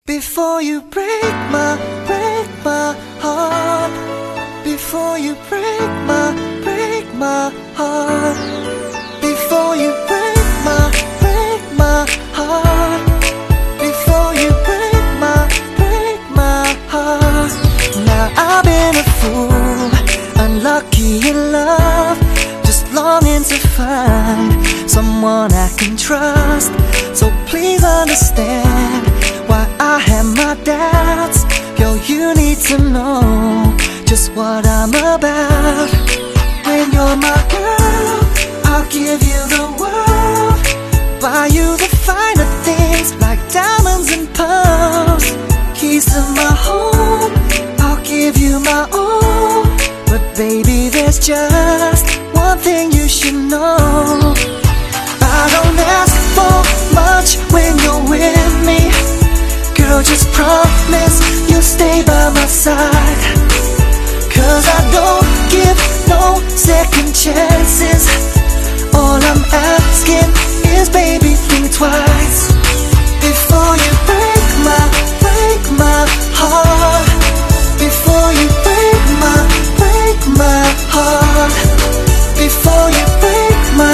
Before you break my heart, before you break my heart, before you break my heart, before you break my heart. Now I've been a fool, unlucky in love, just longing to find someone I can trust. So please understand why I have my doubts. Girl, you need to know just what I'm about. When you're my girl, I'll give you the world, buy you the finer things like diamonds and pearls. Keys to my home, I'll give you my all. But baby, there's just one thing you should know. I don't ask for much when you're with me. Girl, just promise you'll stay by my side. Cause I don't give no second chances. All I'm asking is, baby, think twice before you break my heart. Before you break my heart. Before you break my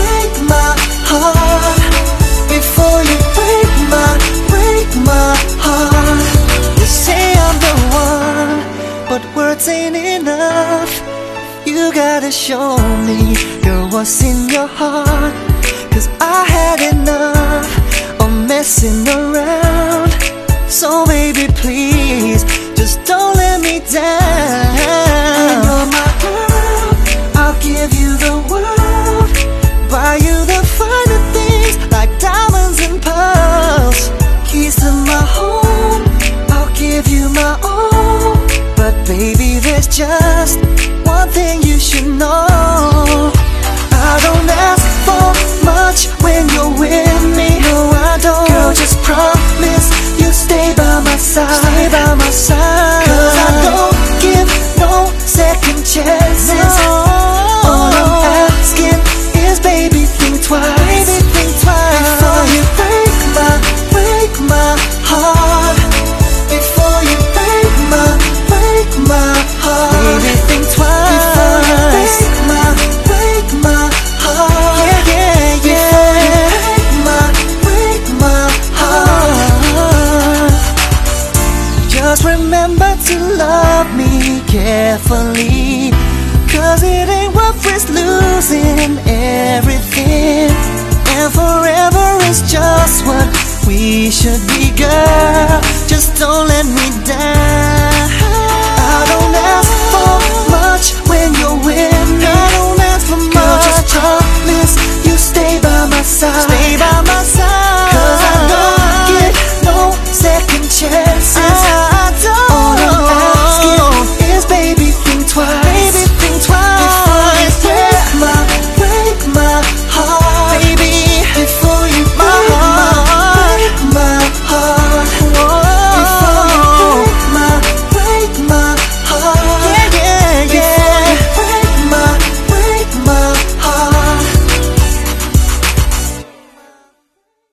heart. Before you break my heart. You say I'm the one, but words ain't enough. You gotta show me, girl, what's in your heart. Cause I had enough of messing around. So baby, please, just don't let me down. When you're my girl, I'll give you the world, buy you the finer things like diamonds and pearls. Keys to my home, I'll give you my all. But baby, there's just one thing you should know. I don't ask for much when you're with me. No, I don't. Girl, just promise you'll stay by my side. Stay by my side. Cause I don't give no second chances. No. All I'm asking is, baby, think twice. Baby, think twice. Before you break my heart. Before you break my heart. Baby, think twice. Before you break my heart. Yeah, yeah, yeah. Before you break my heart. Just remember to love me carefully. Cause it ain't worth risk losing everything. And forever is just what we should be, girl. Just don't let me down.